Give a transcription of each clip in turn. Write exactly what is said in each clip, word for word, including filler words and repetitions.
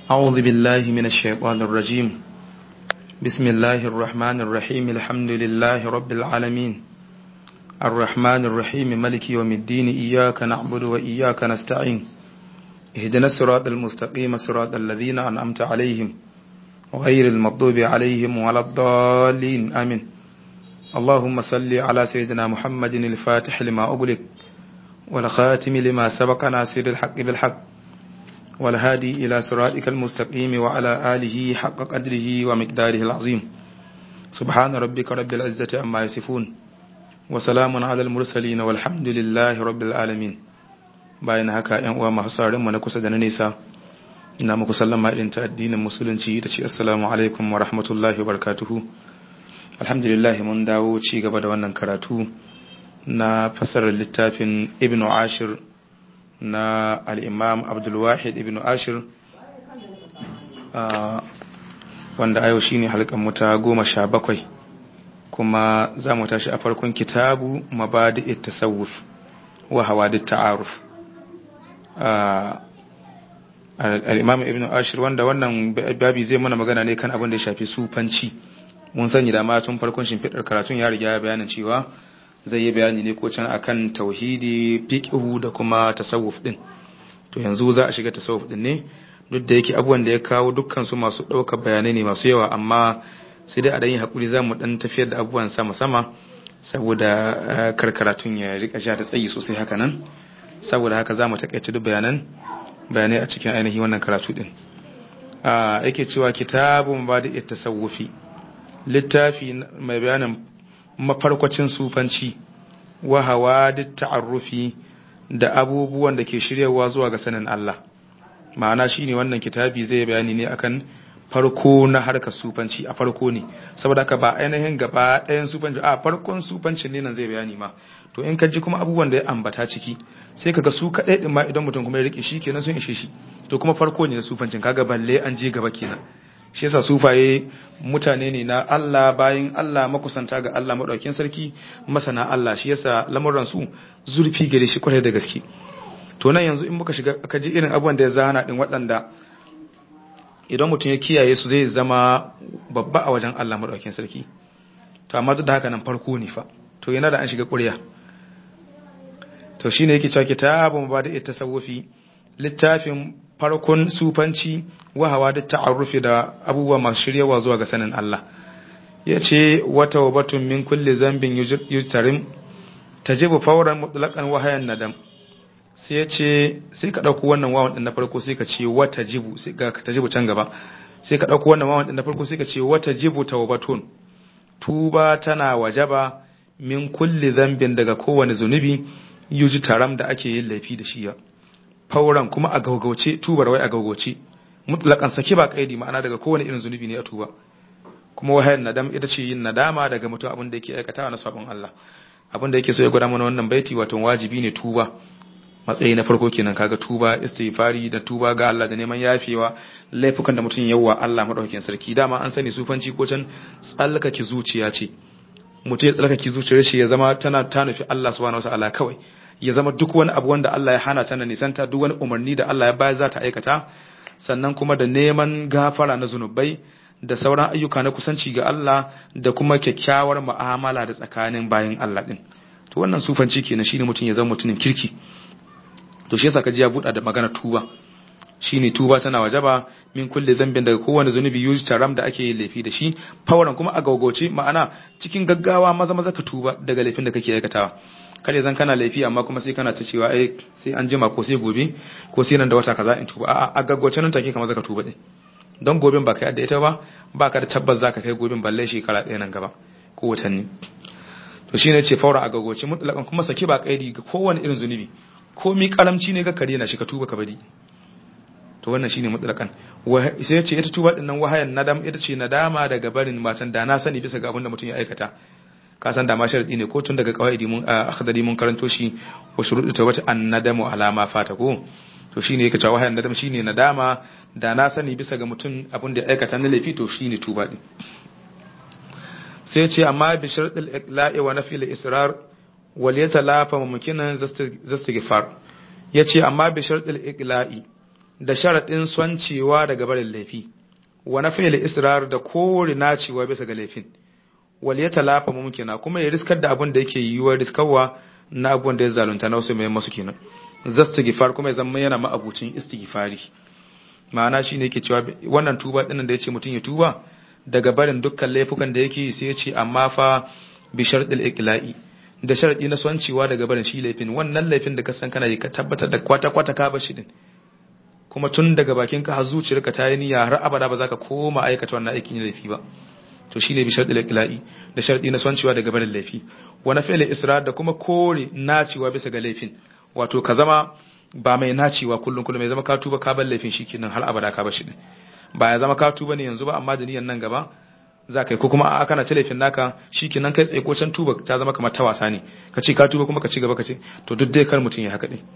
أعوذ بالله من الشيطان الرجيم. بسم الله الرحمن الرحيم. الحمد لله رب العالمين الرحمن الرحيم ملك يوم الدين. إياك نعبد وإياك نستعين. اهدنا الصراط المستقيم صراط الذين أنعمت عليهم غير المغضوب عليهم ولا الضالين آمين. اللهم صل على سيدنا محمد الفاتح لما أغلق والخاتم لما سبق ناصر الحق بالحق والهادي إلى صراطك المستقيم وعلى آله حق قدره ومقداره العظيم. سبحان ربك رب العزة عما يصفون وسلام على المرسلين والحمد لله رب العالمين. bayan haka ƴan uwa masu sauraron mu na kusa da na nesa, ina muku sallama irin ta addinin musulunci ta ce assalamu alaikum wa rahmatullahi wa barakatuhu. Alhamdulillah mun dawo ci gaba da wannan karatu na fasarar littafin Ibn Ashir na al'imam Abdulwahid Ibn Ashir, wanda ayo shi ne halkan ta goma sha bakwai, kuma za mu tashi a farkon kitabu mabadi'it tasawuf wa hawadit ta'aruf. Al'imam Ibn Ashir, wanda wannan babi zai mana magana ne kan abin da ya shafi sufanci. Mun sani da ma tun farkon shimfiɗar karatun ya riga ya bayanin cewa zai yi bayani ne ko can akan tauhidi, fiqhu da kuma tasawuf din. To yanzu za a shiga tasawuf din ne, duk da yake abubuwan da ya kawo dukkan su masu ɗaukar bayanai ne masu yawa, amma sai dai a dan yi hakuri za mu dan tafiyar da abubuwan sama sama saboda karkaratun ya rika sha ta tsayi sosai haka nan. Saboda haka za mu takaice duk bayanan bayanai a cikin ainihin wannan karatu din. A yake cewa kitabu mabadi'it tasawufi, littafi mai bayanin mafarkwacin sufanci wa hawadit ta'arrufi da abubuwan da ke shiryawa zuwa ga sanin Allah. Ma'ana shine wannan kitabi zai bayani ne akan farko na harkar sufanci, a farko ne, saboda haka ba ainihin gaba ɗayan sufanci, a farkon sufanci ne nan zai bayani ma. To in ka ji kuma abubuwan da ya ambata ciki sai kaga su kaɗai ɗin ma idan mutum kuma ya rike shi kenan sun ishe shi. To kuma farko ne na sufancin, kaga balle an je gaba kenan. Shi yasa sufaye mutane ne na Allah, bayin Allah, makusanta ga Allah madaukakin sarki, masana Allah. Shi yasa lamuran su zurfi gare shi kwarai da gaske. To nan yanzu in muka shiga ka ji irin abubuwan da ya zana din waɗanda idan mutum ya kiyaye su zai zama babba a wajen Allah madaukakin sarki. To amma duk da haka nan farko ne fa. To yana da an shiga ƙurya. To shine yake cewa kitabun mabadi'it tasawufi, littafin farkon sufanci wa hawadit ta'arrufi da abubuwa masu shiryawa zuwa ga sanin Allah. Yace wata wabatun min kulli zambin yujtarim tajibu fawran mutlaqan wa hayan nadam. Sai yace sai ka dauko wannan wawan din na farko sai ka ce wata jibu, sai ka tajibu can gaba. Sai ka dauko wannan wawan din na farko sai ka ce wata jibu tawbatun. Tuba tana wajaba min kulli zambin daga kowane zunubi yujtaram da ake yin laifi da shi ya. Fauran kuma a gaugauce, tubar wai a gaugauce, mutlakan saki ba kaidi, ma'ana daga kowane irin zunubi ne a tuba. Kuma wahayin nadam ita ce yin nadama daga mutum abin da yake aikatawa na sabon Allah. Abin da yake so ya gwada mana wannan baiti, wato wajibi ne tuba. Matsayi na farko kenan, kaga tuba, istighfari da tuba ga Allah da neman yafewa laifukan da mutum yawa Allah madaukakin sarki. Dama an sani sufanci ko can tsallakake zuciya ce. Mutum ya tsallakake zuciyar shi ya zama tana ta nufi Allah subhanahu wataala kawai. Ya zama duk wani abu wanda Allah ya hana ta na nisanta, duk wani umarni da Allah ya bayar za ta aikata, sannan kuma da neman gafara na zunubai da sauran ayyuka na kusanci ga Allah da kuma kyakkyawar mu'amala da tsakanin bayin Allah din. To wannan sufanci kenan, shine mutum ya zama mutumin kirki. To shi yasa kaji ya buɗa da magana tuba. Shine tuba tana wajaba min kulli dhanbin daga kowane zunubi yujtaram da ake yin laifi da shi, fauran kuma a gaugauce, ma'ana cikin gaggawa maza maza ka tuba daga laifin da kake aikatawa. Kada zan kana laifi amma kuma sai kana ta cewa ai sai an jima ko sai gobe ko sai nan da wata kaza in tuba. A'a, a gaggauce nan take kamar zaka tuba din. Don goben ba kai da ita ba, ba ka da tabbas zaka kai goben balle shekara ɗaya nan gaba ko watanni. To shine ce faura a gaggauce mutlakan kuma saki ba kaidi ga kowane irin zunubi. Ko mi karamci ne ga kare na shi ka tuba ka bari. To wannan shine mutlakan. Sai ya ce ita tuba din nan wahayan nadam, ita ce nadama daga barin matan da na sani bisa ga abin da mutum ya aikata. Ka san da ma sharadi ne ko tun daga qawaidi mun akhdari mun karanto shi wa shuruɗu tawbati an-nadamu ala ma fata ko. To shine yake cewa wahayan nadam shine nadama da na sani bisa ga mutum abin da ya aikata na laifi, to shine tuba din. Sai ya ce amma bi sharadil iqla'i wa nafi al-israr wal yatalafa mumkinan zastighfar. Yace amma bi sharadil iqla'i da sharadin swancewa daga barin laifi wa nafil israr da kore nacewa bisa ga laifin wal yatalafa mumkina kuma ya riskar da abin da yake yiwuwa riskarwa na abin da ya zalunta na wasu mai masu kenan zastighfar kuma ya zama yana ma'abucin istighfari ma'ana shine yake cewa wannan tuba dinnan da yace mutun ya tuba daga barin dukkan laifukan da yake sai yace amma fa bi shartil iqla'i da sharadi na swancewa daga barin shi laifin wannan laifin da ka san kana yi ka tabbatar da kwata kwata ka bashi din kuma tun daga bakin ka har zuciyarka ta yi niyya har abada ba za ka koma aikata wannan aikin laifi ba to shine bi shartil iqla'i da sharadi na swancewa daga barin laifi wa nafil israr da kuma kore nacewa bisa ga laifin wato ka zama ba mai nacewa kullun kullum mai zama ka tuba ka bar laifin shikenan har abada ka bar shi din ba ya zama ka tuba ne yanzu ba amma da niyyar nan gaba za ka yi ko kuma a kana ta laifin naka shikenan kai tsaye ko can tuba ta zama kamar ta wasa ne ka ce ka tuba kuma ka ci gaba ka ce to duk dai kar mutum ya haka din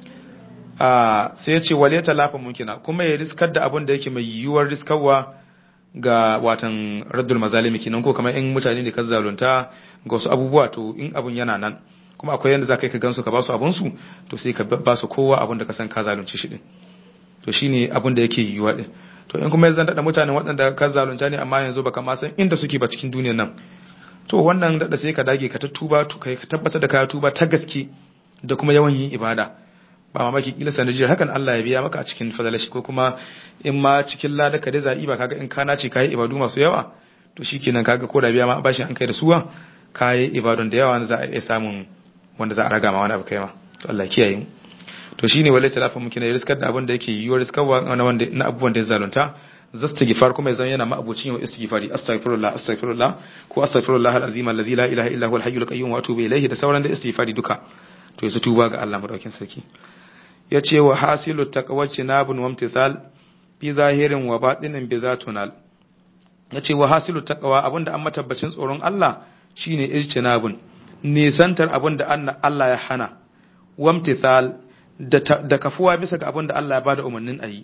a sai ya ce wale talafa mumkina kuma ya riskar da abin da yake mai yiwuwar riskarwa ga watan raddul mazalimi kenan ko kamar in mutane ne ka zalunta ga wasu abubuwa to in abun yana nan kuma akwai yanda za ka yi ka gansu ka ba su abinsu to sai ka ba su kowa abin da ka san ka zalunci shi din to shine abin da yake yiwuwa din to in kuma ya zan daɗa mutanen waɗanda ka zalunta ne amma yanzu baka ma san inda suke ba cikin duniyar nan to wannan daɗa sai ka dage ka ta tuba to kai ka tabbatar da ka tuba ta gaske da kuma yawan yin ibada ba mamaki kila sanadiyar hakan Allah ya biya maka a cikin fadalashi ko kuma in ma cikin lada ka dai za'i ba kaga in kana ce kai ibadu masu yawa to shikenan kaga ko da biya ma bashi an kai da suwa kai ibadun da yawa za a iya samun wanda za a raga ma wani abu kai ma to Allah kiyaye mu to shine wallahi talafa muke ne riskar da abin da yake yiwuwar riskarwa na wanda na abubuwan da ya zalunta zastighfar kuma yanzu yana ma'abucin yau istighfari astaghfirullah astaghfirullah ko astaghfirullah alazim alladhi la ilaha illa huwal hayyul qayyum wa atubu ilayhi da sauran da istighfari duka to yasu tuba ga Allah madaukin sarki yace wa hasilu taqwati nabun wa imtithal fi zahirin wa batinin bi zatunal yace wa hasilu taqwa abinda an matabbacin tsoron Allah shine ijtinabun nisantar abinda Allah ya hana wa imtithal da kafuwa bisa ga abinda Allah ya bada umarnin ayi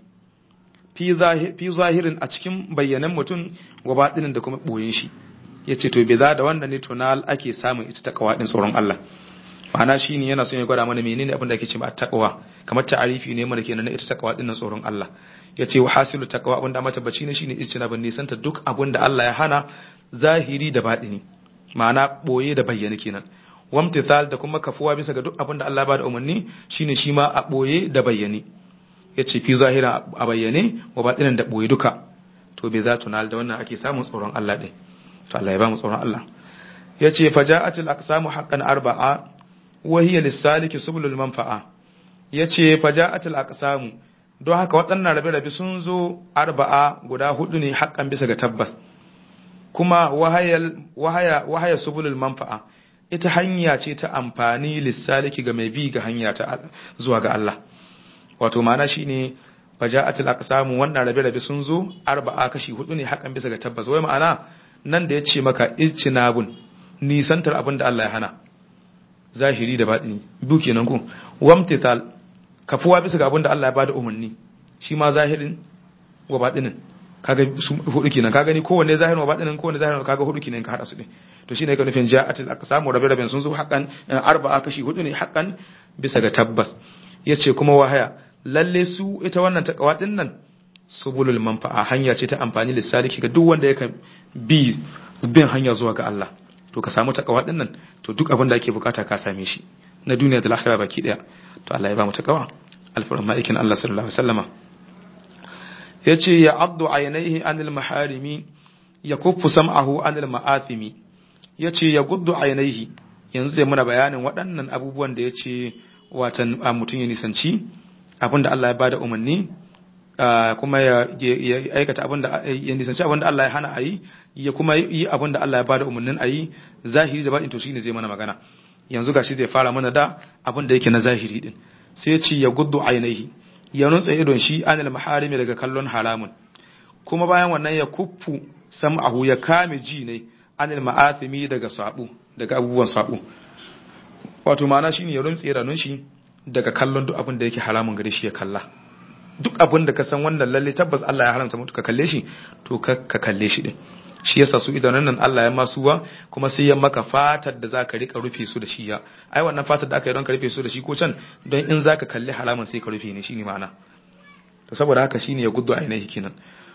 fi zahirin a cikin bayyanan mutum wa batinin da kuma boyen shi yace to bi za da wanda ne tunal ake samun ita taqwa din tsoron Allah ma'ana shine yana son ya gwada mana menene abin da ake cewa taqwa kamar ta'arifi ne mana kenan na ita taqwa din nan tsoron Allah yace wa hasilu taqwa abinda matabbaci ne shine ijtinabun nisanta duk abin da Allah ya hana zahiri da batini ma'ana boye da bayyana kenan wamtithal da kuma kafuwa bisa ga duk abin da Allah ya bada umarni shine shi ma a boye da bayyane yace fi zahira a bayyane wa batinin da boye duka to bai za tunal da wannan ake samun tsoron Allah din to Allah ya ba mu tsoron Allah yace faja'atil aqsamu haqqan arba'a wa hiya lis-saliki subulul manfa'a yace faja'atil aqsamu don haka waɗannan rabe-rabe sun zo arba'a guda hudu ne haqqan bisa ga tabbas kuma wahayal wahaya wahaya subulul manfa'a ita hanya ce ta amfani lis-saliki ga mai bi ga hanya ta zuwa ga Allah wato ma'ana shine faja'atil aqsamu wannan rabe-rabe sun zo arba'a kashi hudu ne haqqan bisa ga tabbas wai ma'ana nan da yace maka ijtinabun nisantar abin da Allah ya hana zahiri da batini biyu kenan ko wamtithal kafuwa bisa ga abin da Allah ya bada umarni shi ma zahirin wa batinin kaga hudu kenan ka gani kowanne zahirin wa batinin kowanne zahirin kaga hudu kenan ka hada su ne to shine ka nufin ja'atil aqsamu rabe-raben sun zo haqqan arba'a kashi hudu ne haqqan bisa ga tabbas yace kuma wahaya lalle su ita wannan takawa din nan subulul manfa'a hanya ce ta amfani lissaliki ga duk wanda yake bi bin hanya zuwa ga Allah to ka samu takawa din nan to duk abin da ake bukata ka same shi na duniya da lahira baki daya to Allah ya ba mu takawa alfarin ma'aikin Allah sallallahu alaihi wasallama yace ya abdu aynaihi anil maharimi ya kuffu sam'ahu anil ma'athimi yace ya guddu aynaihi yanzu zai muna bayanin waɗannan abubuwan da yace watan mutun ya nisanci abinda Allah ya bada umarni kuma ya aikata abinda ya nisanci abinda Allah ya hana ayi ya kuma yi abinda Allah ya bada umarnin ayi zahiri da batin to shine zai mana magana yanzu gashi zai fara mana da abinda yake na zahiri din sai ya ce ya guddu ainihi ya nutsa idon shi anil maharimi daga kallon haramun kuma bayan wannan ya kuffu sam'ahu ya kame ji ne anil ma'athimi daga sabu daga abubuwan sabu wato ma'ana shine ya runtse ranun shi daga kallon duk abin da yake haramun gare shi ya kalla duk abin da ka san wannan lalle tabbas Allah ya haramta mutu ka kalle shi to ka ka kalle shi din shi yasa su idan nan Allah ya masuwa kuma sai ya maka fatar da zaka rika rufe su da shi ya ai wannan fatar da aka yi don ka rufe su da shi ko can don in zaka kalle haramun sai ka rufe ne shine ma'ana to saboda haka shine ya guddu ainihi kenan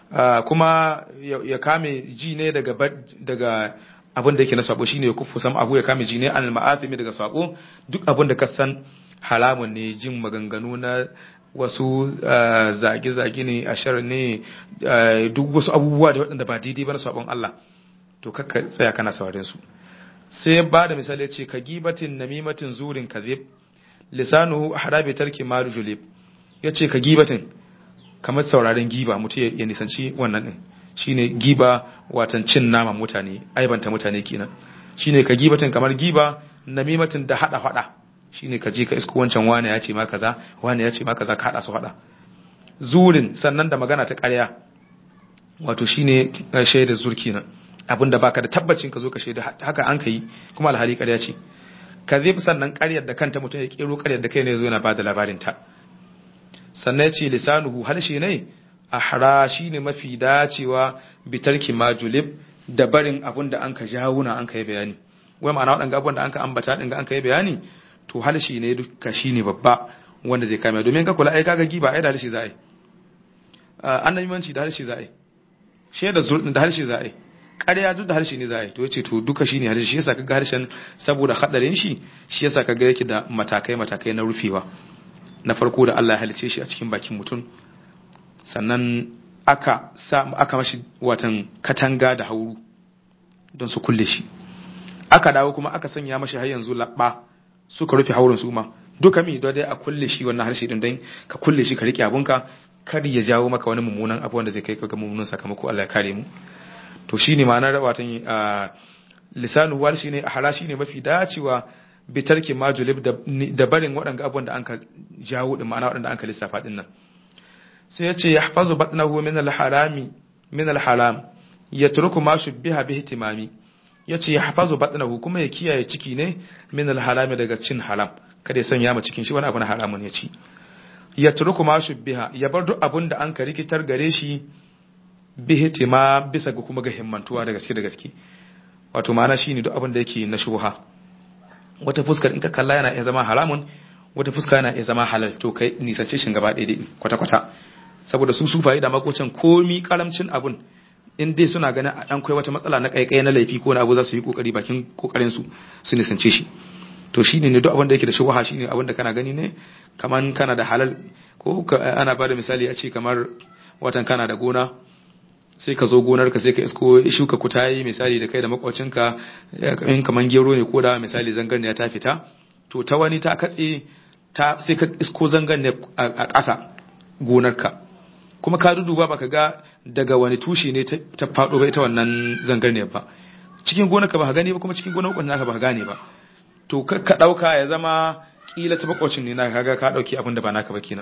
kuma ya kame ji ne daga daga abin da yake na sabo shine ya kufu sam abu ya kame ji ne al ma'athimi daga sabo duk abin da ka san halamun ne jin maganganu na wasu zage-zage ne ashar ne duk wasu abubuwa da waɗanda ba daidai ba na sabon Allah to kakka tsaya kana sauraren su sai ba da misali ya ce ka gibatin namimatin zurin kazib lisanuhu harabi tarki maru julib ya ce ka gibatin kamar sauraren giba mutu ya nisanci wannan din shine giba watan cin naman mutane aibanta mutane kenan shine ka gibatin kamar giba namimatin da hada hada shine ka je ka isko wancan wani ya ce ma kaza wani ya ce ma kaza ka hada su hada zurin sannan da magana ta ƙarya wato shine shaida zurki nan abinda baka da tabbacin ka zo ka shaida haka an kai kuma alhali ƙarya ce kazib sannan ƙaryar da kanta mutum ya kero ƙaryar da kai ne zo yana bada labarin ta sannan ya ce lisanuhu harshe ne ahra shine mafi dacewa bitarki majulib da barin abinda an ka jawuna an kai bayani wai ma'ana waɗanda abubuwan da an ka ambata ɗin an kai bayani to harshe ne duka shine babba wanda zai kame domin ka kula ai kaga giba ai da harshe za a yi annabimanci da harshe za a yi shaida zurdin da harshe za a yi ƙarya duk da harshe ne za a yi to yace to duka shine harshe shi yasa kaga harshen saboda hadarin shi shi yasa kaga yake da matakai matakai na rufewa na farko da Allah ya halice shi a cikin bakin mutum sannan aka sa aka mashi watan katanga da hauru don su kulle shi aka dawo kuma aka sanya mashi har yanzu labba suka rufe haurin su ma duka mi dai a kulle shi wannan harshe din dan ka kulle shi ka rike abunka kar ya jawo maka wani mummunan abu wanda zai kai ka ga mummunan sakamako Allah ya kare mu to shine ma'anar watan lisanu wal shine ahla shine mafi dacewa bi tarki majulib da barin waɗanda abubuwan da anka jawo din ma'ana waɗanda anka lissafa din nan sai ya ce yahfazu batnahu min al-harami min al-haram yatruku ma shubbiha bi ihtimami yace yahfazu batnahu kuma ya kiyaye ciki ne min al-harami daga cin haram kada ya sanya ma cikin shi wani abu na haramun ya ci yatruku ma shubbiha ya bar duk abun da anka rikitar gare shi bi ihtimam bisa ga kuma ga himmantuwa da gaske da gaske wato ma'ana shine duk abun da yake na shubha wata fuskar in ka kalla yana iya zama haramun wata fuska yana iya zama halal to kai nisance shin gaba daidai kwata-kwata saboda su sufaye da makocin komi karamcin abun in dai suna ganin a dan kai wata matsala na kaikai na laifi ko na abu za su yi kokari bakin kokarin su su nisance shi to shine ne duk abin da yake da shubha shine abin da kana gani ne kaman kana da halal ko ana bada misali a ce kamar watan kana da gona sai ka zo gonar ka sai ka isko shuka kutayi misali da kai da makwacinka in kaman gero ne ko da misali zangarniya ta fita to ta wani ta katse ta sai ka isko zangarniya a ƙasa gonarka kuma ka duduba baka ga daga wani tushe ne ta fado ba ita wannan zangarniyar ba cikin gonarka ba ka gane ba kuma cikin gonar kwanin naka ba ka gane ba to ka dauka ya zama kila ta makwacin ne naka kaga ka dauki abin da ba naka ba kenan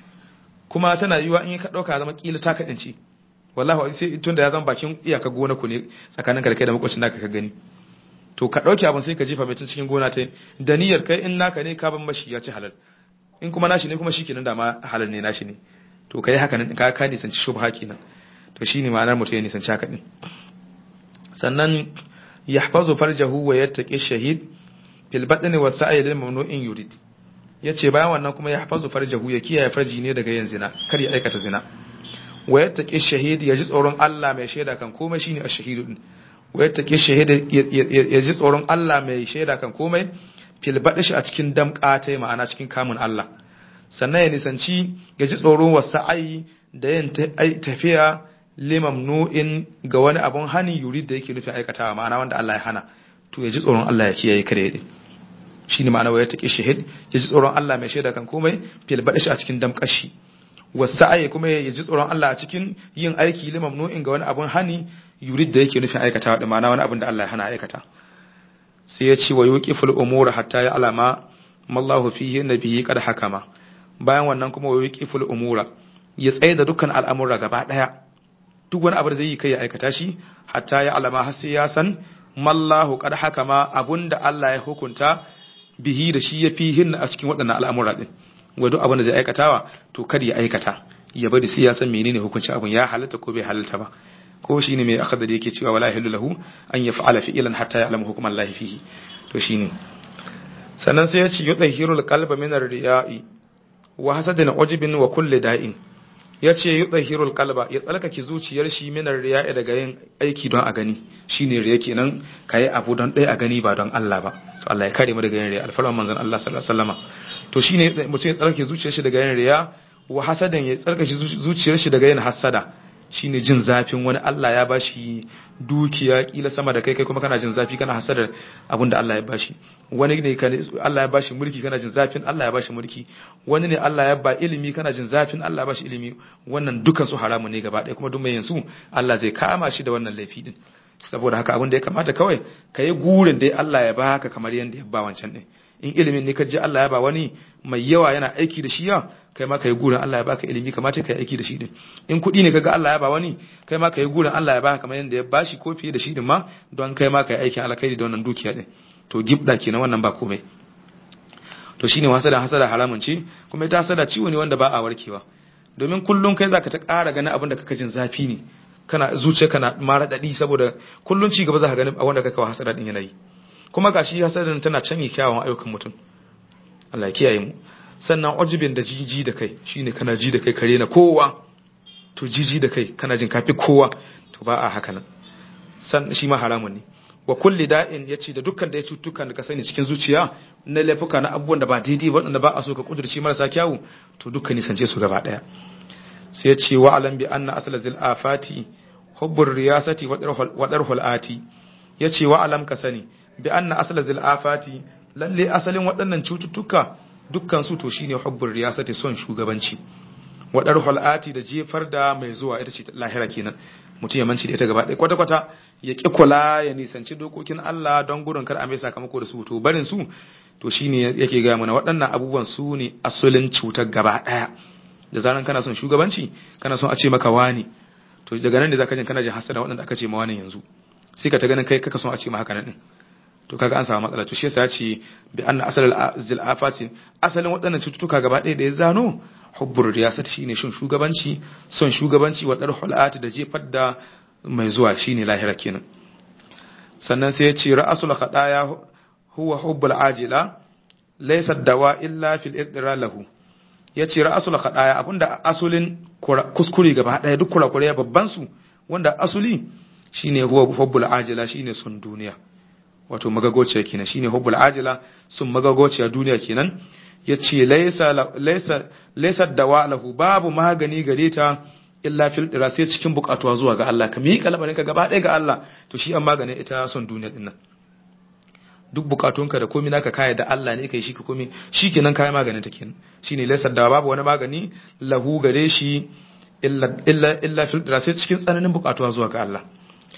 kuma tana yiwa in ka dauka ya zama kila ta kadinci wallahi sai tunda ya zama bakin iyaka gonar ku ne tsakanin ka da kai da makwacin naka ka gani to ka dauki abin sai ka jefa mai cikin gona ta da niyyar kai in naka ne ka ban mashi ya ci halal in kuma nashi ne kuma shikenan da ma halal ne nashi ne to kai haka nan ka ka nisanci shubha kenan to shine ma'anar mutum ya nisanci haka din sannan yahfazu farjahu wa yattaqi shahid fil batni wa sa'i lil mamnu'in yurid yace bayan wannan kuma yahfazu farjahu ya kiyaye farji ne daga yin zina kar ya aikata zina wa yattaqi shahid ya ji tsoron Allah mai shaida kan komai shine ash-shahidu din wa yattaqi shahid ya ji tsoron Allah mai shaida kan komai fil batni a cikin damƙa ma'ana cikin kamun Allah sannan ya nisanci ya ji tsoron wasa'ai da yin tafiya limamnu'in ga wani abun hani yuri da yake nufi aikatawa ma'ana wanda Allah ya hana to ya ji tsoron Allah ya kiyaye kare yadda shi ne ma'ana waya ta ƙi shahid ya ji tsoron Allah mai shaida kan komai fil baɗashi a cikin damƙashi wasa'ai kuma ya ji tsoron Allah a cikin yin aiki limamnu'in ga wani abun hani yuri da yake nufin aikatawa da ma'ana wani abun da Allah ya hana aikata sai ya ce wa yuqiful umura hatta ya alama mallahu fihi nabiyyi qad hakama bayan wannan kuma wa yuqiful umura ya tsaye da dukkan al'amura gaba daya duk wani abu da zai yi kai ya aikata shi hatta ya alama har sai ya san mallahu qad hakama abunda Allah ya hukunta bihi da shi ya fihin a cikin waɗannan al'amura din wa duk abin da zai aikatawa to kada ya aikata ya bari sai ya san menene hukuncin abun ya halatta ko bai halatta ba ko shine mai akhdari yake cewa wala yahillu lahu an yaf'ala fi'lan hatta ya'lamu hukman Allah fihi to shine sannan sai ya ce yudhhirul qalba min ar-riya'i wa hasadin ujbin wa kulli da'in yace yudhirul qalba ya tsalkake zuciyar shi minar riya'i daga yin aiki don a gani shine riya kenan kai abu don dai a gani ba don Allah ba to Allah ya kare mu daga yin riya alfarman manzon Allah sallallahu alaihi wasallama to shine mutum ya tsalkake zuciyar shi daga yin riya wa hasadan ya tsalkake zuciyar shi daga yin hasada shine jin zafin wani Allah ya bashi dukiya kila sama da kai kai kuma kana jin zafi kana hasadar abinda Allah ya bashi wani ne Allah ya bashi mulki kana jin zafin Allah ya bashi mulki wani ne Allah ya ba ilimi kana jin zafin Allah ya bashi ilimi wannan dukan su haramu ne gaba ɗaya kuma duk mai yin su Allah zai kama shi da wannan laifi din saboda haka abin da ya kamata kawai kai gurin dai Allah ya baka kamar yanda ya ba wancan din in ilimin ne ka ji Allah ya ba wani mai yawa yana aiki da shi ya kai ma kai gurin Allah ya baka ilimi kamata kai aiki da shi din in kuɗi ne kaga Allah ya ba wani kai ma kai gurin Allah ya baka kamar yanda ya bashi ko fiye da shi din ma don kai ma kai aikin alkhairi da wannan dukiya din to gibda kenan wannan ba komai to shine hasada hasada haramun ce kuma ita hasada ciwo ne wanda ba a warkewa domin kullun kai zaka ta ƙara ganin abin da kaka jin zafi ne kana zuciya kana mara dadi saboda kullun ci gaba zaka ganin wanda kaka wa hasada din yana yi kuma gashi hasadan tana canye kyawun ayyukan mutum Allah ya kiyaye mu sannan ujubin da jiji da kai shine kana ji da kai kare na kowa to jiji da kai kana jin kafi kowa to ba a haka nan san shi ma haramun ne wa kulli da'in yace da dukkan da ya cutukan da ka sani cikin zuciya na laifuka na abubuwan da ba daidai ba wanda ba a so ka kudurci marasa kyawu to dukkan nisance su gaba daya sai yace wa alam bi anna asla zil afati hubbur riyasati wa darhul ati yace wa alam ka sani bi anna asla zil afati lalle asalin waɗannan cututtuka dukkan su to shine hubbur riyasati son shugabanci wa darhul ati da jefar da mai zuwa ita ce lahira kenan mutum ya manci da ita gaba ɗaya kwata-kwata ya ƙi kula ya nisanci dokokin Allah don gudun kar a mai sakamako da su to barin su to shine yake gaya mana waɗannan abubuwan su ne asalin cutar gaba ɗaya da zaran kana son shugabanci kana son a ce maka wani to daga nan da zaka jin kana jin hasada waɗanda aka ce ma wani yanzu sai ka ta ganin kai kaka son a ce ma haka nan din to kaga an samu matsala to shi yasa ya ce bi anna asalul zilafati asalin waɗannan cututtuka gaba ɗaya da ya zano hubbur riyasati shine shin shugabanci son shugabanci wa darhul ati da jefar da mai zuwa shine lahira kenan sannan sai ya ce ra'asul khadaya huwa hubbul ajila laysa dawa illa fil idra lahu yace ra'asul khadaya abinda asulin kuskure gaba daya duk kurakure babban su wanda asuli shine huwa hubbul ajila shine son duniya wato magagociya kenan shine hubbul ajila sun magagociya duniya kenan yace laysa laysa laysa dawa lahu babu magani gare ta illa fil dira sai cikin bukatuwa zuwa ga Allah ka miƙa lamarin ka gaba ɗaya ga Allah to shi an magane ita son duniya din nan duk bukatunka da komai naka kai da Allah ne kai shi ka komai shikenan kai maganin ta kenan shine laysa dawa babu wani magani lahu gare shi illa illa illa fil dira sai cikin tsananin bukatuwa zuwa ga Allah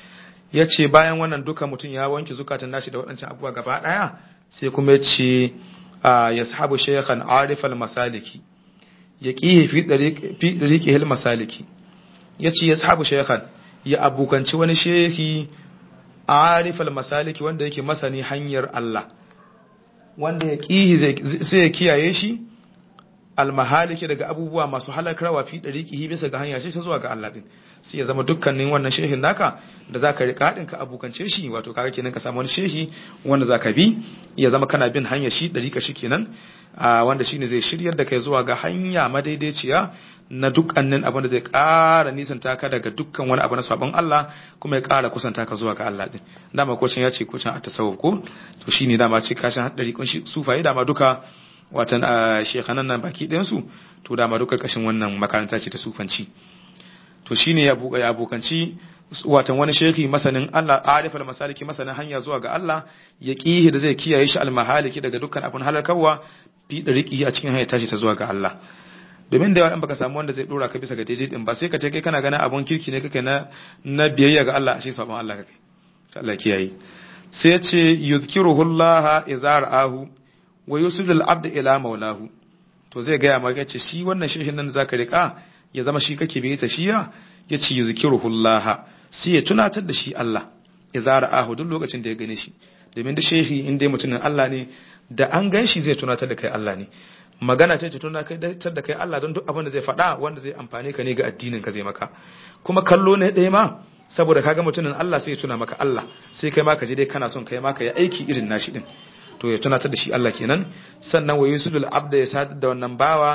yace bayan wannan duka mutun ya wanke zukatan nashi da wadancan abubuwa gaba ɗaya sai kuma yace yashabu shaykhan arif al masaliki yaqihi fi fi dariqi al masaliki yace yashabu shaykhan ya abukanci wani shehi arif al masaliki wanda yake masani hanyar Allah wanda yaqihi sai ya kiyaye shi al mahaliki daga abubuwa masu halakarwa fi dariqihi bisa ga hanya shi zuwa ga Allah din sai ya zama dukkanin wannan shehin naka da zaka rika hadin ka abukance shi wato kaga kenan ka samu wani shehi wanda zaka bi ya zama kana bin hanya shi dariqa shi kenan wanda shine zai shiryar da kai zuwa ga hanya madaidaiciya na dukkanin abin da zai ƙara nisanta ka daga dukkan wani abu na sabon Allah kuma ya ƙara kusanta ka zuwa ga Allah din dama kocin ya ce kocin a tasawuf ko to shine dama ce kashin hadari kun shi sufaye dama duka watan shekanan nan baki ɗayan su to dama duka kashin wannan makaranta ce ta sufanci to shine ya buka ya abokanci watan wani sheki masanin Allah arifal masaliki masanin hanya zuwa ga Allah ya kihi da zai kiyaye shi almahaliki daga dukkan abun halarkarwa fi dariqi a cikin hanya tashi ta zuwa ga Allah domin da in baka samu wanda zai dora ka bisa ga daidai din ba sai ka ce kai kana ganin abun kirki ne kake na na biyayya ga Allah ashe sabon Allah kake Allah kiyaye sai ya ce yuzkiruhu Allah idza ra'ahu wa yusidul abd ila maulahu to zai ga ya maka ce shi wannan shehin nan zaka rika ya zama shi kake bai ta shiya yace yuzkiruhu Allah sai ya tunatar da shi Allah idza ra'ahu duk lokacin da ya gane shi domin da shehi in dai mutumin Allah ne da an gan shi zai tunatar da kai Allah ne magana ce ta tunatar da kai Allah don duk abin da zai faɗa wanda zai amfane ka ne ga addinin ka zai maka kuma kallo ne ɗaya ma saboda kaga mutumin Allah sai ya tuna maka Allah sai kai ma ka je dai kana son kai ma ka yi aiki irin nashi din to ya tunatar da shi Allah kenan sannan wa yusulul abda ya sadar da wannan bawa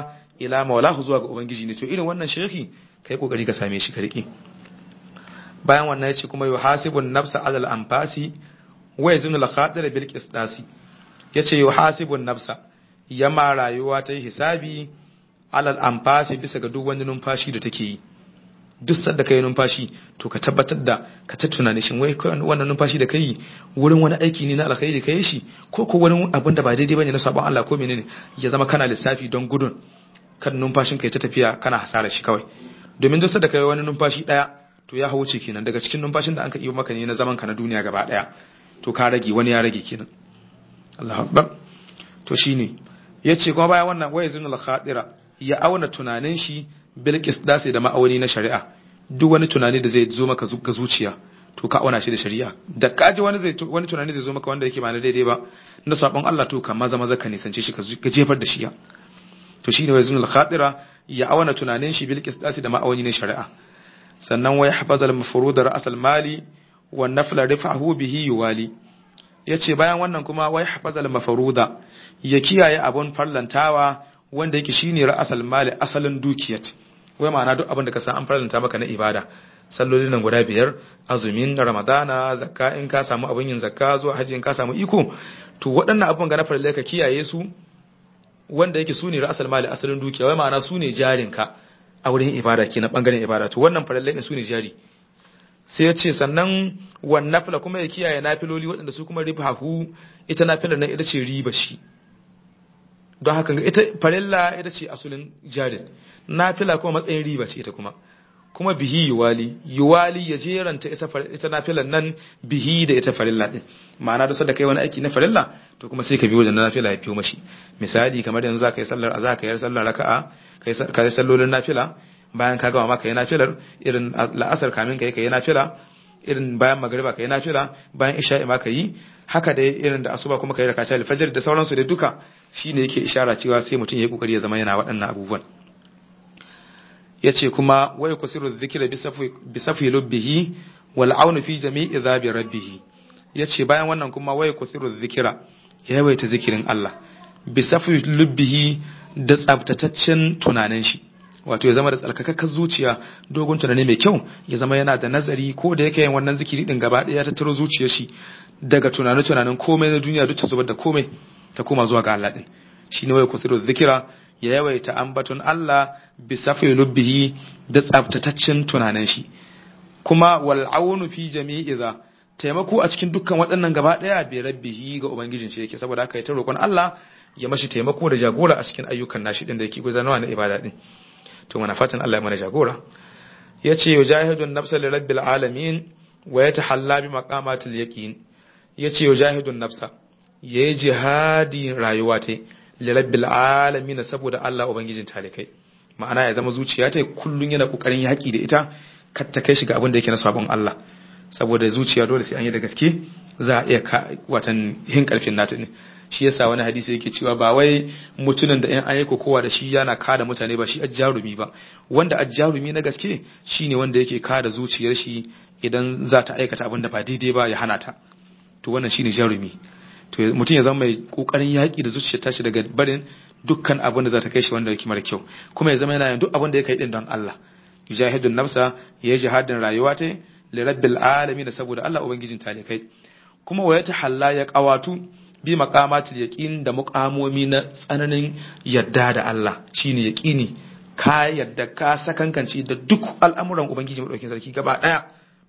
ila maulahu zuwa ga ubangiji ne to irin wannan shehi kai kokari ka same shi ka rike bayan wannan yace kuma yuhasibun nafsa alal anfasi wa yazunu al khatir bil qisdasi yace yuhasibun nafsa yama rayuwa ta hisabi alal anfasi bisa ga duk wani numfashi da take yi duk sanda kai numfashi to ka tabbatar da ka ta tunani shin wai wannan numfashi da kai wurin wani aiki ne na alkhairi kai shi ko ko wani abin da ba daidai bane na sabon Allah ko menene ya zama kana lissafi don gudun kan numfashin kai ta tafiya kana hasara shi kawai domin duk sanda kai wani numfashi daya to ya hauce kenan daga cikin numfashin da an ka yi maka ne na zaman ka na duniya gaba daya to ka rage wani ya rage kenan Allahu akbar to shine yace kuma bayan wannan waya zunul khadira ya auna tunanin shi bil qisdasi da ma'auni na shari'a duk wani tunani da zai zo maka ga zuciya to ka auna shi da shari'a da kaji wani zai wani tunani zai zo maka wanda yake ba na daidai ba na sabon Allah to ka maza maza ka nisance shi ka jefar da shi ya to shine waya zunul khadira ya auna tunanin shi bil qisdasi da ma'auni na shari'a sannan wai hafazal mafrud ra's al mali wa nafla rifahu bihi yuwali yace bayan wannan kuma wai hafazal mafruda ya kiyaye abun farlantawa wanda yake shine ra'asal mali asalin dukiyat wai ma'ana duk abin da ka san an farlanta maka na ibada sallolin nan guda biyar azumin ramadana zakka in ka samu abin yin zakka zuwa haji in ka samu iko to waɗannan abun ga na farle ka kiyaye su wanda yake sune ra'asal mali asalin dukiya wai ma'ana sune jarin ka a wurin ibada kenan bangaren ibada to wannan farle ne sune jari sai ya ce sannan wan nafila kuma ya kiyaye nafiloli waɗanda su kuma ribahu ita nafilar nan ita ce riba shi don haka ita farilla ita ce asulin jarin nafila kuma matsayin riba ce ita kuma kuma bihi yuwali yuwali ya jeranta ita ita nafilan nan bihi da ita farilla din ma'ana da sadda kai wani aiki na farilla to kuma sai ka biyo da nafila ya fiyo mashi misali kamar yanzu zaka yi sallar azhar kai sallar raka'a kai kai sallolin nafila bayan ka gama maka yi nafilar irin la'asar kamin kai kai nafila irin bayan magriba kai nafila bayan isha'i ma kai haka dai irin da asuba kuma kai raka'a al-fajr da sauransu da duka shine yake ishara cewa sai mutum ya yi kokari ya zama yana waɗannan abubuwan yace kuma wai kusiru dhikra bi safi lubbihi wal aunu fi jami'i dhabi rabbih yace bayan wannan kuma wai kusiru dhikra ya yawaita zikirin Allah bi safi lubbihi da tsabtataccen tunanin shi wato ya zama da tsarkakakkar zuciya dogon tunani mai kyau ya zama yana da nazari ko da yake yin wannan zikiri din gaba ɗaya ta taro zuciyar shi daga tunanin tunanin komai na duniya duk ta zubar da komai ta koma zuwa ga Allah din shine wai kusiru dhikra ya yawaita ambaton Allah bi safi lubbihi da tsabtataccen tunanin shi kuma wal aunu fi jami'i za taimako a cikin dukkan waɗannan gaba ɗaya bi rabbihi ga ubangijin shi yake saboda haka ya ta roƙon Allah ya mashi taimako da jagora a cikin ayyukan nashi din da yake gudanarwa na ibada din to muna fatan Allah ya mana jagora yace yujahidun nafsa li rabbil alamin wa yatahalla bi maqamatil yaqin yace yujahidun nafsa yayi jihadi rayuwa ta li rabbil alamin saboda Allah ubangijin talikai ma'ana ya zama zuciya ta kullun yana kokarin yaki da ita kar ta kai shi ga abin da yake na sabon Allah saboda zuciya dole sai an yi da gaske za a iya watan hin karfin nata ne shi yasa wani hadisi yake cewa ba wai mutunan da ɗan ayyuka kowa da shi yana kada mutane ba shi ajjarumi ba wanda ajjarumi na gaske shine wanda yake kada zuciyar shi idan za ta aikata abin da ba daidai ba ya hana ta to wannan shine jarumi to mutum ya zama mai kokarin yaki da zuciyar tashi daga barin dukkan abin da za ta kai shi wanda yake mara kyau kuma ya zama yana yin duk abin da ya kai din don Allah yujahidun nafsa ya jihadin rayuwa ta li rabbil alamin saboda Allah ubangijin talikai kuma waya ta halla ya qawatu bi maqamatil yaqin da muqamomi na tsananin yadda da Allah shine yaqini ka yadda ka sakankanci da duk al'amuran ubangiji madaukakin sarki gaba daya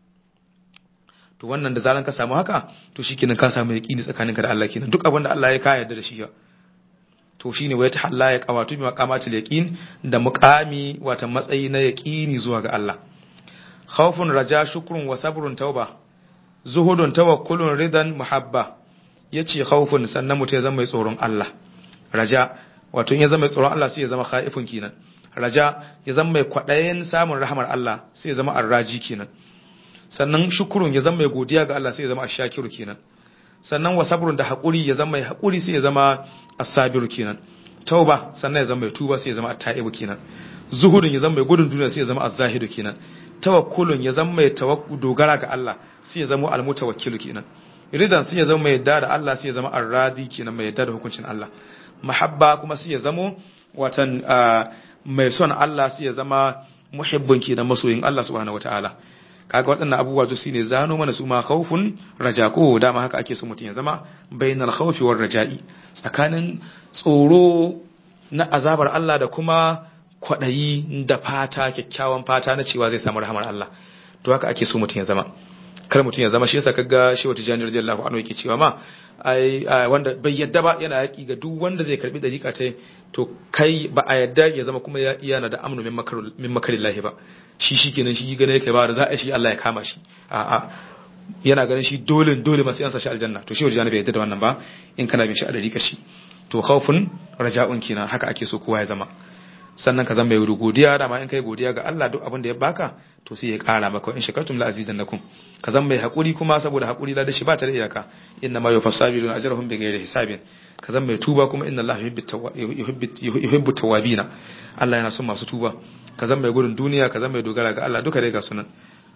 to wannan da zaran ka samu haka to shikenan ka samu yaqini tsakaninka da Allah kenan duk abin da Allah ya ka yadda da shi ya to shine waya ta halla ya qawatu bi maqamatil yaqin da muqami wata matsayi na yaqini zuwa ga Allah khawfun raja shukrun wa sabrun tauba zuhudun tawakkulun ridan muhabba yace khawfun sannan mutum ya zama mai tsoron Allah raja wato in ya zama mai tsoron Allah sai ya zama khaifun kenan raja ya zama mai kwadayin samun rahmar Allah sai ya zama arraji kenan sannan shukrun ya zama mai godiya ga Allah sai ya zama ashakiru kenan sannan wa sabrun da hakuri ya zama mai hakuri sai ya zama as-sabiru kenan tauba sannan ya zama mai tuba sai ya zama at-taibu kenan zuhudun ya zama mai gudun duniya sai ya zama az-zahidu kenan tawakkulun ya zama mai tawakkul dogara ga Allah sai ya zama al-mutawakkilu kenan ridan sai ya zama mai yadda da Allah sai ya zama ar-radi kenan mai yadda da hukuncin Allah mahabba kuma sai ya zama watan mai son Allah sai ya zama muhibbin ki da masoyin Allah subhanahu wataala kaga waɗannan abubuwa su ne zano mana su ma khawfun raja ko dama haka ake so mutum ya zama bainal khawfi war raja'i tsakanin tsoro na azabar Allah da kuma kwadayi da fata kyakkyawan fata na cewa zai samu rahmar Allah to haka ake so mutum ya zama kar mutum ya zama shi yasa kaga shi wata jani radiyallahu anhu yake cewa ma ai wanda bai yadda ba yana yaki ga duk wanda zai karbi dariƙa ta to kai ba a yadda ya zama kuma ya iyana da amnu min makar min makarillahi ba shi shikenan shi gane yake ba da za a shi Allah ya kama shi a a yana ganin shi dole dole masu yansa shi aljanna to shi wata jani bai yadda da wannan ba in kana bin shi a dariƙa shi to khawfun raja'un kina haka ake so kowa ya zama sannan ka zama mai godiya da ma in kai godiya ga Allah duk abin da ya baka to sai ya kara maka in shakartum la azidannakum ka zama mai hakuri kuma saboda hakuri la da shi ba ta da iyaka inna ma yufassabirun ajrahum bighairi hisabin ka zama mai tuba kuma inna Allah yuhibbu tawabina Allah yana son masu tuba ka zama mai gudun duniya ka zama mai dogara ga Allah duka dai ga sunan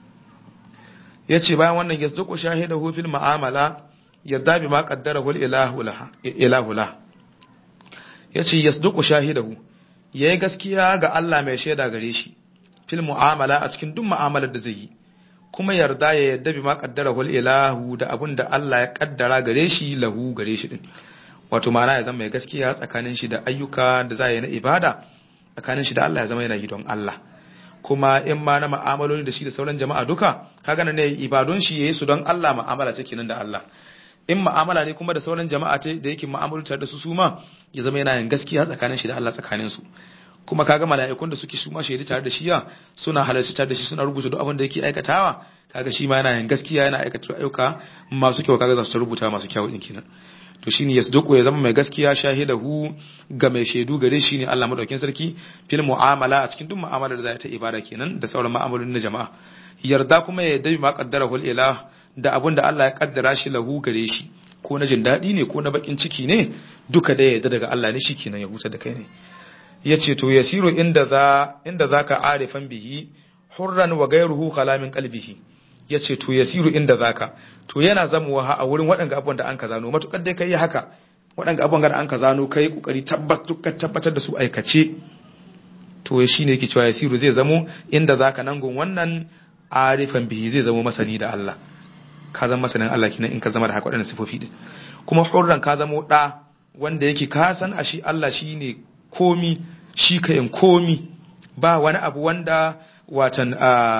yace bayan wannan yasduqu shahidahu fil mu'amala yadda bi ma qaddarahu ilahu la ilahu la yace yasduqu shahidahu yayi gaskiya ga Allah mai shaida gare shi fil mu'amala a cikin duk mu'amalar da zai yi kuma yarda ya yarda bi ma qaddara hul ilahu da abun da Allah ya kaddara gare shi lahu gare shi din wato ma'ana ya zama mai gaskiya tsakanin shi da ayyuka da zai yi na ibada tsakanin shi da Allah ya zama yana yi don Allah kuma in ma na mu'amaloli da shi da sauran jama'a duka kaga nan ne ibadun shi yayi su don Allah mu'amala take nan da Allah in mu'amala ne kuma da sauran jama'a ta da yake mu'amalu tare da su su ma ya zama yana yin gaskiya tsakanin shi da Allah tsakanin su kuma kaga mala'ikun da suke su ma shaidi tare da shi ya suna halarci tare da shi suna rubuta duk abin da yake aikatawa kaga shi ma yana yin gaskiya yana aikata ayyuka masu kyau kaga za su rubuta masu kyau din kenan to shine yasduqu ya zama mai gaskiya shahidahu ga mai shaidu gare shi ne Allah madaukakin sarki fil mu'amala a cikin duk mu'amalar da za ta ibada kenan da sauran mu'amalolin na jama'a yarda kuma ya yarda ma qaddarahu ilah da abin da Allah ya kaddara shi lahu gare shi ko na jin daɗi ne ko na bakin ciki ne duka da yadda daga Allah ne shikenan ya huta da kai ne yace to yasiru inda za inda zaka arifan bihi hurran wa ghayruhu khalamin qalbihi yace to yasiru inda zaka to yana zamuwa a wurin waɗanga abubuwan da an ka zano matukar dai kai haka waɗanga abubuwan da an ka zano kai kokari tabbas dukkan tabbatar da su aikace to shine yake cewa yasiru zai zamo inda zaka nan gun wannan arifan bihi zai zamo masani da Allah ka zama masanin Allah kenan in ka zama da haka waɗannan sifofi din kuma hurran ka zama da wanda yake ka san a shi Allah shine komi shi kayan komi ba wani abu wanda watan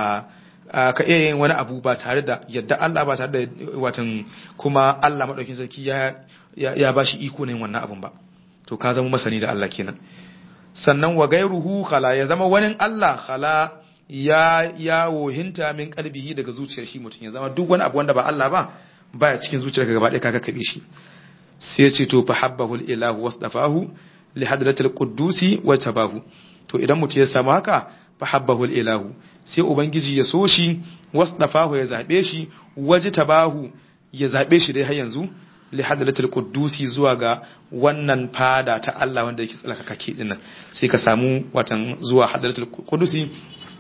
ka iya yin wani abu ba tare da yadda Allah ba tare da watan kuma Allah madaukin sarki ya ya bashi iko ne wannan abun ba to ka zama masani da Allah kenan sannan wa gairuhu khala ya zama wani Allah khala ya ya wohinta min kalbihi daga zuciyar shi mutum ya zama duk wani abu wanda ba Allah ba baya cikin zuciyarka gaba ɗaya kaga kabe shi sai ya ce to fa habbahu ilahu wasdafahu li hadratil quddusi wa tabahu to idan mutum ya samu haka fa habbahu ilahu sai ubangiji ya so shi wasdafahu ya zabe shi waji tabahu ya zabe shi dai har yanzu li hadratil quddusi zuwa ga wannan fada ta Allah wanda yake tsalaka kake dinnan sai ka samu watan zuwa hadratil quddusi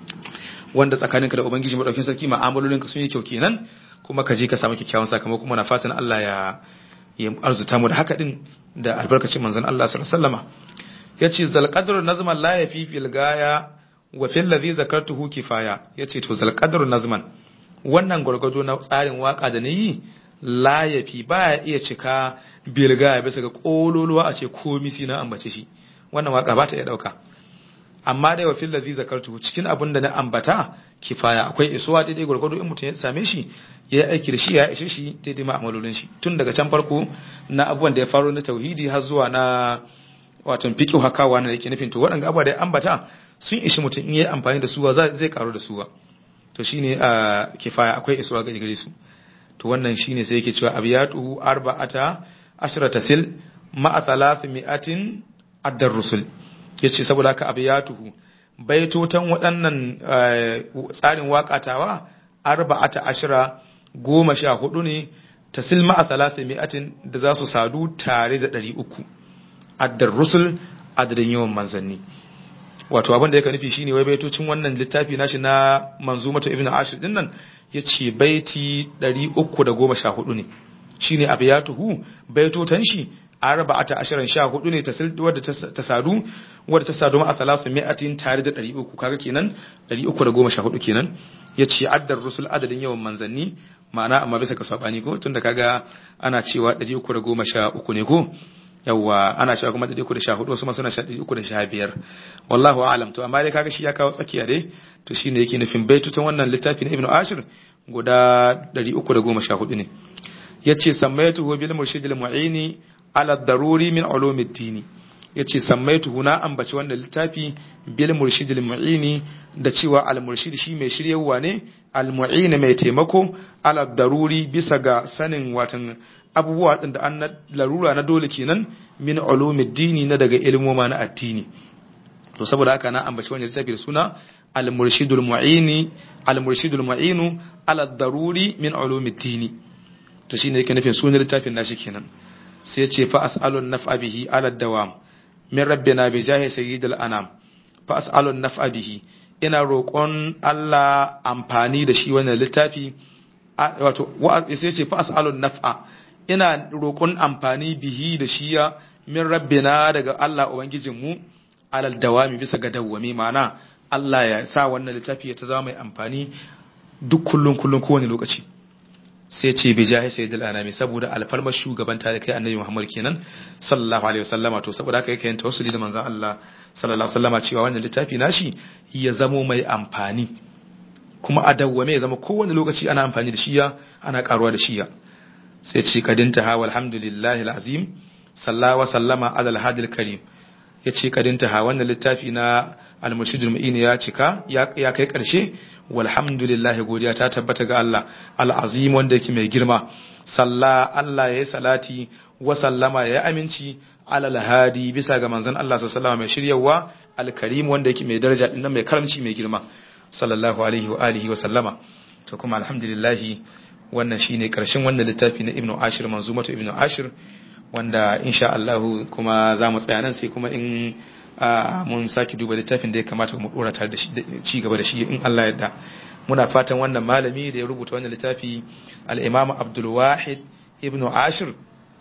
wanda tsakaninka da ubangiji madaukakin sarki mu'amalolinka sun yi kyau kenan kuma ka je ka samu kyakkyawan sakamako kuma na fatan Allah ya ya arzuta mu da haka din da albarkacin manzon Allah sallallahu alaihi wasallama yace zal qadru nazman la yafi fil gaya wa fil ladhi zakartuhu kifaya yace to zal qadru nazman wannan gurgudo na tsarin waka da nayi la yafi baya iya cika bil gaya bisa ga kololuwa a ce komai sai na ambace shi wannan waka ba ta iya dauka amma dai wa fil ladhi zakartuhu cikin abin da na ambata kifaya akwai isuwa daidai gurgudu in mutum ya same shi ya aiki da shi ya ishe shi daidai ma'amalolin shi tun daga can farko na abubuwan da ya faro na tauhidi har zuwa na watan fiqh haka wannan yake nufin to waɗanda abubuwa da ya ambata sun ishi mutum in yayi amfani da su zai karu da su to shine a kifaya akwai isuwa ga gare su to wannan shine sai yake cewa abiyatuhu arba'ata ashrata sil ma'a thalathmi'atin addar rusul yace saboda haka abiyatuhu baitotan waɗannan tsarin waƙatawa arba'ata ashira goma sha hudu ne ta silma a talata mi'atin da za su sadu tare da ɗari uku addar rusul adadin yawan manzanni wato abin da ya nufi shine wai baitocin wannan littafi nashi na manzumatu ibnu ashir din nan yace baiti ɗari uku da goma sha hudu ne shine abiyatuhu baitotan shi arba'ata ashirin sha hudu ne tasil wadda ta sadu wadda ta sadu ma salasu mi'atin tare da ɗari uku kaga kenan ɗari uku da goma sha hudu kenan yace addar rusul adadin yawan manzanni ma'ana amma bisa ka sabani ko tunda kaga ana cewa ɗari uku da goma sha uku ne ko yawa ana cewa kuma ɗari uku da sha hudu wasu ma suna ɗari uku da sha biyar wallahu a'lam to amma dai kaga shi ya kawo tsakiya dai to shine yake nufin baitutan wannan littafi na ibnu ashir guda ɗari uku da goma sha hudu ne yace sammaytuhu bil murshidil mu'ini ala daruri min ulumuddin yace sammaytuhu na ambaci wannan littafi bil murshidil mu'ini da cewa al murshid shi mai shiryewa ne al mu'in mai taimako ala daruri bisa ga sanin watan abubuwa din da an larura na dole kenan min ulumuddin na daga ilmoma na addini to saboda haka na ambaci wannan littafi da suna al murshidul mu'ini al murshidul mu'inu ala daruri min ulumuddin to shine yake nufin sunan littafin nashi kenan sai ce fa as'alun naf'a bihi ala dawam min rabbina bi jahi sayyidil anam fa as'alun naf'a bihi ina roƙon Allah amfani da shi wannan littafi wato sai ce fa as'alun naf'a ina roƙon amfani bihi da shi ya min rabbina daga Allah ubangijin mu ala dawami bisa ga dawwami ma'ana Allah ya sa wannan littafi ya ta zama mai amfani duk kullun kullun kowane lokaci sai ce bi jahi sayyidil anami saboda alfarmar shugaban ta da kai annabi Muhammad kenan sallallahu alaihi wasallama to saboda haka yake yin tawassuli da manzon Allah sallallahu alaihi wasallama cewa wannan littafi nashi ya zamo mai amfani kuma a dawwame ya zama kowane lokaci ana amfani da shiya ana karuwa da shiya sai ce kadinta ha walhamdulillahi alazim sallallahu sallama ala alhadil karim yace kadinta ha wannan littafi na al-murshidul mu'in ya cika ya kai karshe walhamdulillahi godiya ta tabbata ga Allah al-azim wanda yake mai girma salla Allah yayi salati wa sallama yayi aminci ala al-hadi bisa ga manzon Allah sallallahu alaihi wasallam mai shiryawa al-karim wanda yake mai daraja din mai karamci mai girma sallallahu alaihi wa alihi wa sallama to kuma alhamdulillah wannan shine karshen wannan littafi na Ibn Ashir manzumatu Ibn Ashir wanda insha Allah kuma zamu tsaya nan sai kuma in mun saki duba littafin da ya kamata mu dora tare da shi ci gaba da shi in Allah ya yarda muna fatan wannan malami da ya rubuta wannan littafi al-Imam Abdul Wahid Ibn Ashir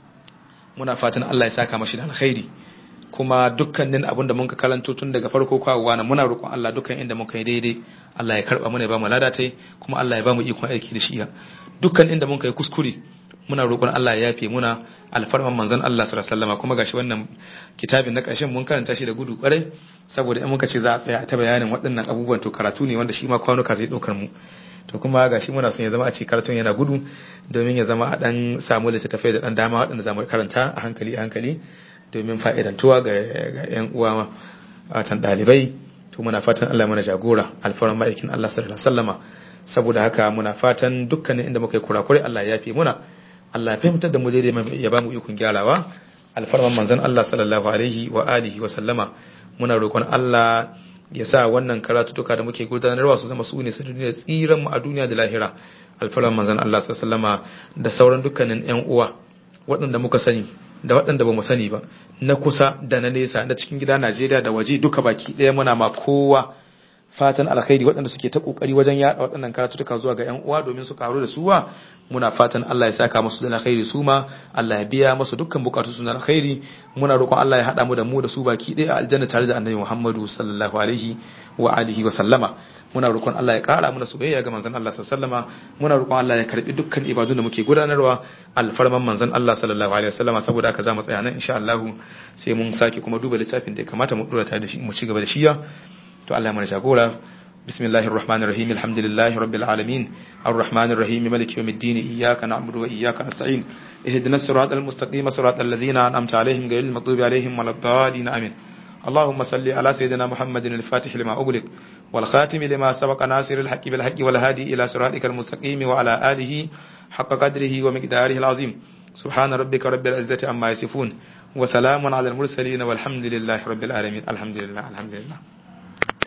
muna fatan Allah ya saka mashi da alkhairi kuma dukkanin abin da muka karanto tun daga farko kawowa na muna roƙon Allah dukkan inda muka yi daidai Allah ya karba mu ne ba mu ladatai kuma Allah ya ba mu ikon aiki da shi dukkan inda muka yi kuskure muna roƙon Allah ya yafe muna alfarman manzon Allah sallallahu alaihi wasallam kuma gashi wannan kitabin na ƙarshen mun karanta shi da gudu ƙwarai saboda in muka ce za a tsaya ta bayanin waɗannan abubuwan to karatu ne wanda shi ma kwanuka zai ɗaukar mu to kuma gashi muna son ya zama a ce karatun yana gudu domin ya zama a dan samu littattafai da dan dama waɗanda za mu karanta a hankali a hankali domin fa'idantuwa ga ‘yan uwa watan ɗalibai to muna fatan Allah mana jagora alfaran ma'aikin Allah sallallahu Alaihi wasallama saboda haka muna fatan dukkanin inda muka yi kurakurai Allah ya fi muna Allah ya fahimtar da mu daidai ya ba mu ikon gyarawa alfarman manzan Allah sallallahu Alaihi wa alihi wa sallama muna roƙon Allah ya sa wannan karatutuka da muke gudanarwa su zama su ne su duniya tsiran mu a duniya da lahira alfarman manzan Allah sallallahu Alaihi wasallama da sauran dukkanin ‘yan uwa waɗanda muka sani da waɗanda ba mu sani ba na kusa da na nesa da cikin gida Najeriya da waje duka baki ɗaya muna ma kowa fatan alkhairi waɗanda suke ta kokari wajen yaɗa waɗannan karatutuka zuwa ga ƴan uwa domin su karu da suwa muna fatan Allah ya saka musu da alkhairi su ma Allah ya biya musu dukkan bukatu su na alkhairi muna roƙon Allah ya haɗa mu da mu da su baki ɗaya a aljanna tare da Annabi Muhammadu sallallahu alaihi wa alihi wa sallama muna roƙon Allah ya ƙara mana soyayya ga manzon Allah sallallahu alaihi wasallama muna roƙon Allah ya karbi dukkan ibadun da muke gudanarwa alfarman manzon Allah sallallahu alaihi wasallama saboda haka zamu tsaya nan insha Allah sai mun sake kuma duba littafin da ya kamata mu dora ta da shi mu ci gaba da shi ya to Allah ya mana jagora bismillahir rahmanir rahim alhamdulillahi rabbil alamin arrahmanir rahim maliki yawmiddin iyyaka na'budu wa iyyaka nasta'in ihdinas siratal mustaqim siratal ladzina an'amta alaihim ghayril maghdubi alaihim waladdallin amin اللهم صل على سيدنا محمد الفاتح لما أغلق والخاتم لما سبق ناصر الحق بالحق والهادي إلى صراطك المستقيم وعلى آله حق قدره ومقداره العظيم سبحان ربك رب العزة عما يصفون وسلام على المرسلين والحمد لله رب العالمين الحمد لله الحمد لله